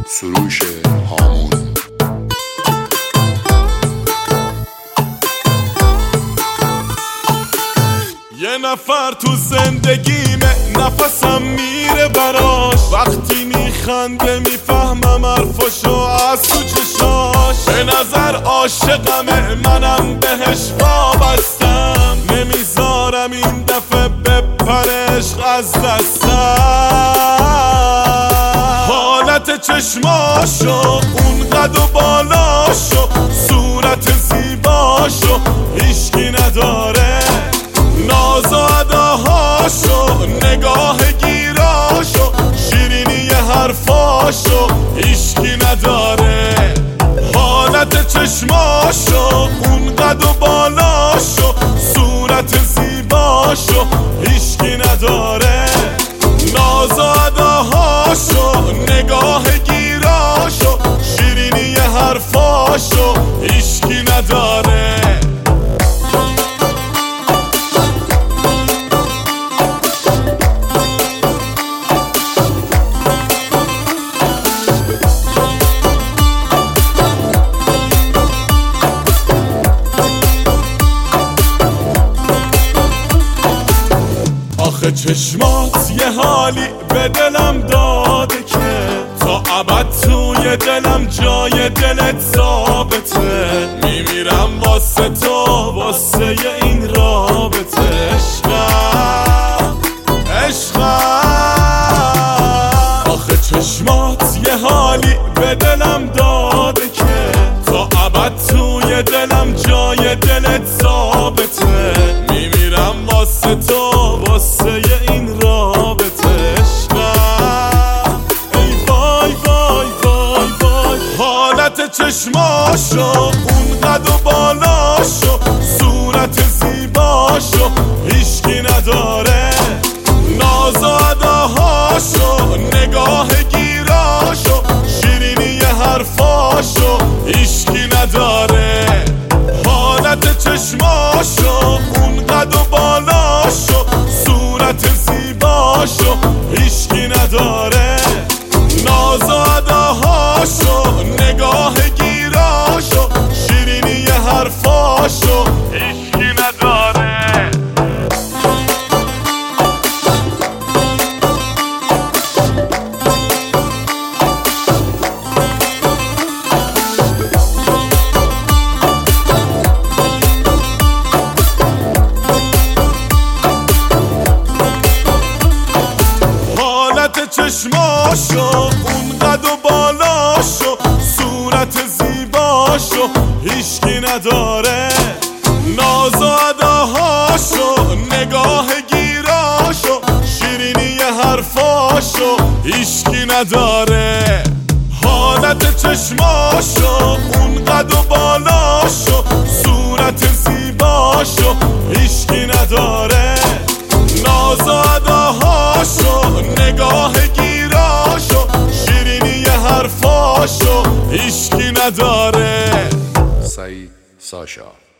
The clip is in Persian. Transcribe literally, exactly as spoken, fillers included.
سروش هامون. یه نفر تو زندگیمه، نفسم میره براش، وقتی میخنده میفهمم حرفاشو از تو چشاش. به نظر عاشقمه، منم بهش وابستم، نمیذارم این دفعه بپره عشق از دستم. حالت چشماشو، اون قد و بالاشو، صورت زیباشو هیچکی نداره، ناز و اداهاشو، نگاه گیراشو، شیرینی حرفاشو هیچکی نداره. حالت چشماشو، اون قد و بالاشو، صورت زیباشو هیچکی نداره، ناز و اداهاشو، نگاه گیراشو، شیرینی حرفاشو هیچکی نداره. آخه چشمات یه حالی به دلم داده که تا ابد توی دلم جای دلت ثابته. میمیرم واسه تو، واسه این رابطه. عشقم عشقم آخه چشمات یه حالی به دلم داده که تا ابد توی دلم جای دلت ثابته. میمیرم واسه تو، واسه این رابطه. عشقم ای وای وای وای وای. حالت چشماشو، اون قد و بالاشو، صورت زیباشو هیچکی نداره، ناز و اداهاشو، نگاه گیراشو، شیرینی حرفاشو هیچکی نداره. حالت چشماشو، اون قد و بالاشو، صورت زیباشو هیچکی نداره، ناز و اداهاشو، نگاه گیراشو، شیرینی حرفاشو هیچکی نداره. چشماشو، اون قد و بالاشو، صورت زیباشو هیچکی نداره، ناز و اداهاشو، نگاه گیراشو، شیرینی حرفاشو هیچکی نداره. حالت چشماشو، اون قد و بالاشو، صورت زیباشو هیچکی نداره، ناز و اداهاشو، نگاه گیراشو، شیرینی حرفاشو هیچکی نداره. سعید ساشا.